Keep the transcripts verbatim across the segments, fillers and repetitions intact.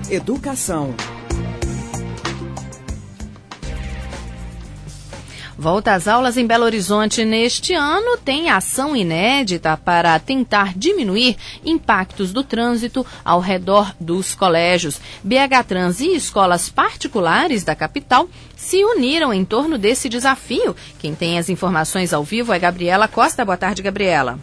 Educação. Volta às aulas em Belo Horizonte neste ano tem ação inédita para tentar diminuir impactos do trânsito ao redor dos colégios. B H Trans e escolas particulares da capital se uniram em torno desse desafio. Quem tem as informações ao vivo é Gabriela Costa. Boa tarde, Gabriela.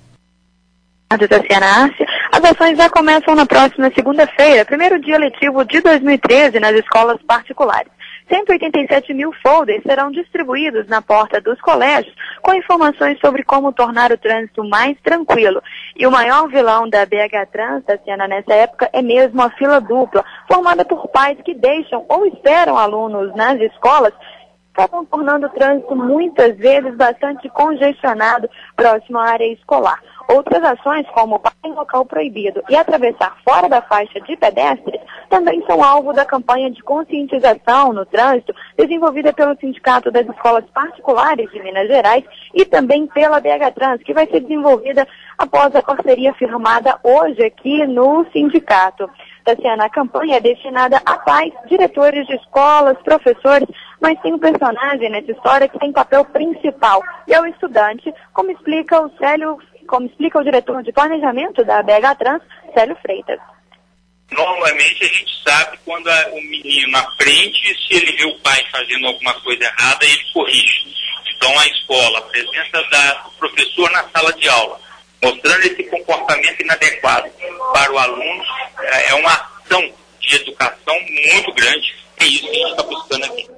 Boa tarde, Tatiana. As ações já começam na próxima segunda-feira, primeiro dia letivo de dois mil e treze nas escolas particulares. cento e oitenta e sete mil folders serão distribuídos na porta dos colégios com informações sobre como tornar o trânsito mais tranquilo. E o maior vilão da B H Trans, Tatiana, nessa época é mesmo a fila dupla, formada por pais que deixam ou esperam alunos nas escolas, acabam tornando o trânsito muitas vezes bastante congestionado próximo à área escolar. Outras ações, como parar em local proibido e atravessar fora da faixa de pedestres, também são alvo da campanha de conscientização no trânsito desenvolvida pelo Sindicato das Escolas Particulares de Minas Gerais e também pela B H Trans, que vai ser desenvolvida após a parceria firmada hoje aqui no sindicato. Tatiana, a campanha é destinada a pais, diretores de escolas, professores, mas tem um personagem nessa história que tem papel principal, e é o estudante, como explica o Célio, como explica o diretor de planejamento da B H Trans, Célio Freitas. Normalmente a gente sabe quando a, o menino aprende, se ele vê o pai fazendo alguma coisa errada, ele corrige. Então a escola, a presença da, do professor na sala de aula, mostrando esse comportamento inadequado para o aluno, é uma ação de educação muito grande. É isso que a gente está buscando aqui.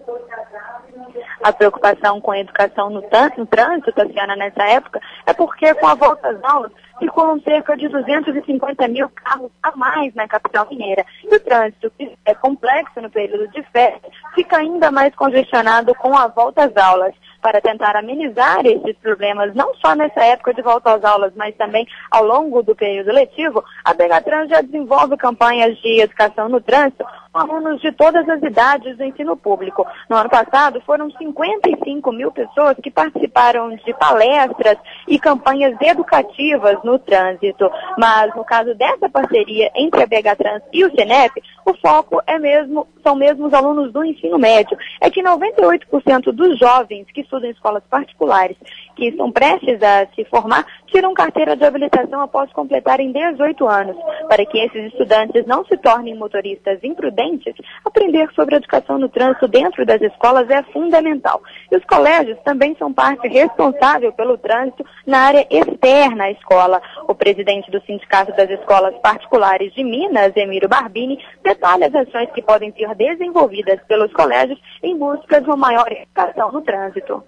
A preocupação com a educação no, no trânsito, Tatiana, nessa época, é porque com a volta às aulas circulam cerca de duzentos e cinquenta mil carros a mais na capital mineira. E o trânsito, que é complexo no período de férias, fica ainda mais congestionado com a volta às aulas. Para tentar amenizar esses problemas, não só nessa época de volta às aulas, mas também ao longo do período letivo, a B H Trans já desenvolve campanhas de educação no trânsito com alunos de todas as idades do ensino público. No ano passado, foram cinquenta e cinco mil pessoas que participaram de palestras e campanhas educativas no trânsito. Mas, no caso dessa parceria entre a B H Trans e o Sinep, o foco é mesmo, são mesmo os alunos do ensino médio. É que noventa e oito por cento dos jovens que estudam em escolas particulares, que estão prestes a se formar, tiram carteira de habilitação após completarem dezoito anos. Para que esses estudantes não se tornem motoristas imprudentes, aprender sobre educação no trânsito dentro das escolas é fundamental. E os colégios também são parte responsável pelo trânsito na área externa à escola. O presidente do Sindicato das Escolas Particulares de Minas, Emílio Barbini, detalha as ações que podem ser desenvolvidas pelos colégios em busca de uma maior educação no trânsito.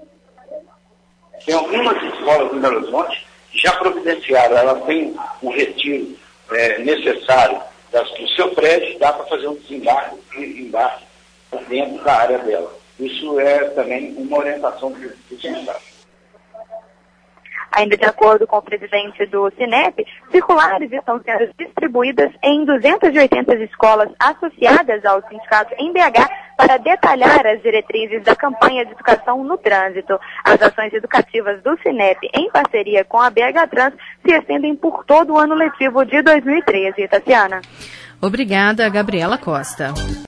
Tem algumas escolas em Belo Horizonte que já providenciaram, elas têm um retiro é, necessário das, do seu prédio, dá para fazer um desembarque e embarque dentro da área dela. Isso é também uma orientação do sindicato. Ainda de acordo com o presidente do Sinep, circulares estão sendo distribuídas em duzentas e oitenta escolas associadas ao sindicato em B H para detalhar as diretrizes da campanha de educação no trânsito. As ações educativas do Sinep, em parceria com a B H Trans, se estendem por todo o ano letivo de dois mil e treze. Tatiana. Obrigada, Gabriela Costa.